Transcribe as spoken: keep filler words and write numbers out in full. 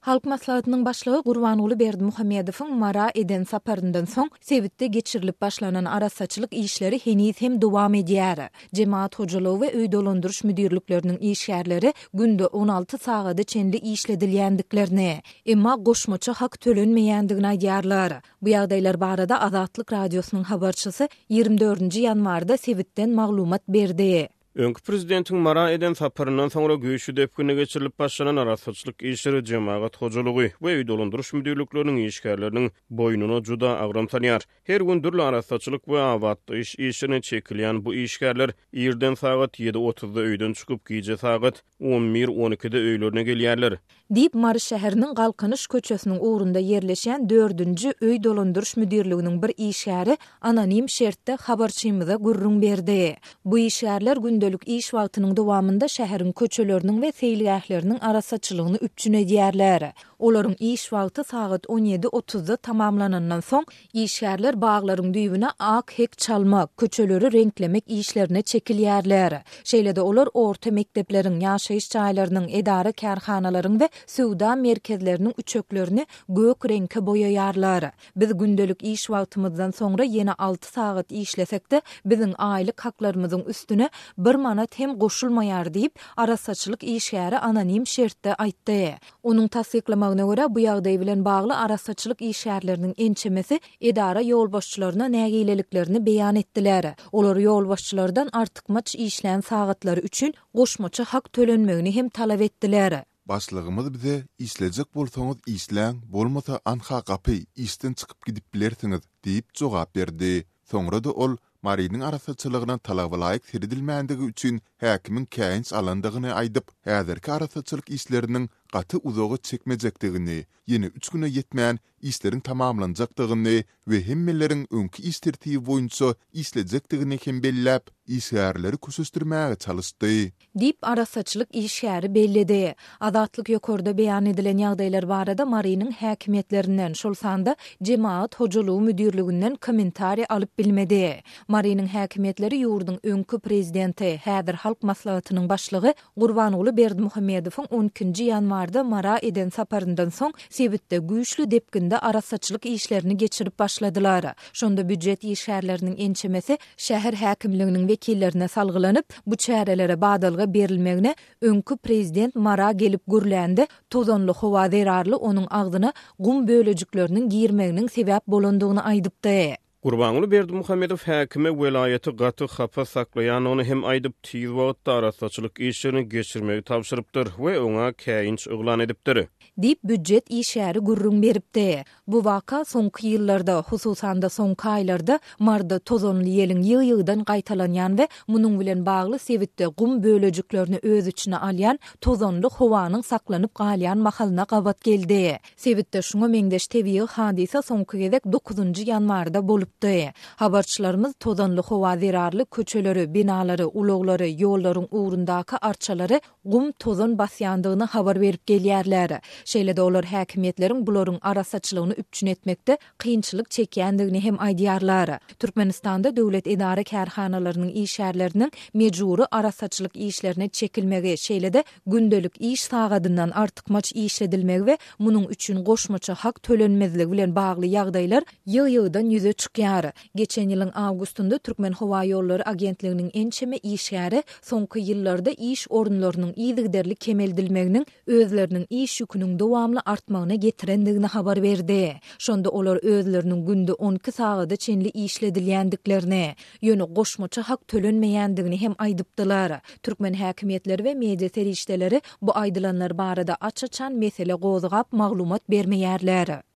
Halk maslahatynyň başlygy Gurbanuly Berdimuhammedowyň Mara eden saparyndan soň Sebitde geçirilip başlanan arasaçylyk işleri heniz hem dowam edýär. Jemaat hojalygy we öý dolandyryş müdirlikleriniň işgärleri günde on alty sagada çenli işledilýändiklerini, emma goşmaça hak tölenmeýändigini aýdýarlar. Bu ýagdaýlar barada Azatlyk radiosynyň habarçysy ýygrimi dördünji ýanwarda Sebitden maglumat berdi. Öňkü prezidentiň Mara eden saparyndan soňra göýüşi depgine geçirilip başlanan arasaçylyk işleri jemaat hojalygy we öý dolandyryş müdirlikleriniň işgärleriniň boýnuna juda agram sanýar. Her gün dürli arasaçylyk we awatly iş işine çekilýän bu işgärler ýerden sagat ýedi otuzda öýden çykyp gije sagat on bir on ikide öýlerine gelýärler. Dip Mary şäheriniň Galkanyş köçesiniň ugrunda ýerleşen dördünji öý dolandyryş müdirliginiň bir işgäri anonim şertde habarçymyza gurrun berdi. Bu işgärler gündelik iş wagtynyň dowamında şäheriň köçeleriniň we seýilgähleriniň arasaçylygyny üpçün edýärler. Olaryň iş wagty sagat on ýedi otuzda tamamlanandan soň işgärler baglaryň düýbüne ak hek çalmak, köçeleri renklemek işlerine çekilýärler. Şeýlede olar orta mekdepleriň, ýaşaýyş jaýlarynyň, edara kärhanalaryň we sowda merkezleriniň üçeklerini gök reňke boýaýarlar. Biz gündelik iş wagtymyzdan soňra ýene alty sagat işlesek-de biziň aýlyk haklarymyzyň üstüne bir manat hem goşulmaýar diýip arasaçylyk işgäri anonim şertde aýtdy. Onuň tasdiklamagyna görä bu ýagdaý bilen bagly arasaçylyk işgärleriniň ençemesi edara ýolbaşçylaryna nägileliklerini beýan etdiler. Olar ýolbaşçylardan artykmaç işlän sagatlary üçin goşmaça hak tölenmegini hem talap etdiler. Başlygymyz bize işlejek bolsaňyz işläň, bolmasa anha gapy işden çykyp gidip bilersiňiz diýip jogap berdi. Soňra da ol Marynyň arasaçylygyna talaba laýyk seredilmäändigi üçin häkimiň käýinç alandygyny aýdyp, häzirki arasaçylyk işleriniň gaty uzagy çekmejekdigini, ýene üç güne ýetmän işleriň tamamlanjakdygyny we hemmelerin öňki iş tertibi boýunça işlejekdigini hem belläp, işgärleri kösüstirmäge çalışdy. Dip arasaçylyk işgäri bellidi. Azatlyk ýokarda beýan edilen ýagdaýlar barada Marynyň häkimetlerinden, şol sanda jemaat hojalygy müdirliginden kommentari alyp bilmedi. Marynyň häkimetleri ýurdun öňkü prezidenti, häzir halk maslahatynyň başlygy Gurbanuly Berdimuhammedowyň on ikinji ýanwarda Mara eden saparyndan soň Sebitde güýçlü depginde arasaçylyk işlerini geçirip başladylar. Şonda büdjet işgärleriniň ençemesi şäher häkimliginiň wekillerine salgylanyp, bu çärelere badalga berilmegine öňkü prezident Mara gelip gürlände tozanly howa zerarly onuň agdyna gum bölejikleriniň girmeginiň sebäp bolandygyny aýdypdy. Gurbanuly Berdimuhammedow häkime welaýaty gaty hapa saklaýan ony hem aýdyp tiz wagtda arasaçylyk işlerini geçirmegi tapşyrypdyr we oňa käýinç uglan edipdir. Dip büdjet işgäri gurrun beripdi. Bu waka soňky ýyllarda, hususanda soňky aýlarda marda tozanly ýeliň ýygy-ýygydan gaýtalanýan we munyň bilen bagly Sebitde gum bölejiklerini öz içine alýan tozanly howanyň saklanyp galýan mahalyna gabat geldi. Sebitde şuňa meňdeş tebii hadisa soňky gezek dokuzunji ýanwarda bolupdy. Habarçylarymyz tozanly howa zerarly köçeleri, binalary, ulaglary, ýollaryň ugrundaky arçalary gum tozan basýandygyny habar berip gelýärler. Şeýlede olar häkimetleriň bularyň arasaçylygyny üpçün etmekde kynçylyk çekýändigini hem aýdýarlar. Türkmenistanda döwlet edara kärhanalarynyň işgärleriniň mejburi arasaçylyk işlerine çekilmegi, şeýlede gündelik iş sagatyndan artykmaç işledilmegi we munyň üçin goşmaça hak tölenmezligi bilen bagly ýagdaýlar ýygy-ýygydan ýüze çykýar. Geçen ýylyň awgustunda Türkmen Howa Ýollary Agentliginiň ençeme işgäri soňky ýyllarda iş orunlarynyň ýygyderli kemeldilmeginiň özleriniň iş ýüküniň dowamly artmagyna getirendigini habar berdi. Şonda olar özleriniň günde on iki sagada çenli işledilýändiklerini, ýöne goşmaça hak tölenmeýändigini hem aýdypdylar. Türkmen häkimetleri we media serişdeleri bu aýdylanlar barada açaçan mesele gozgap maglumat bermeýärler.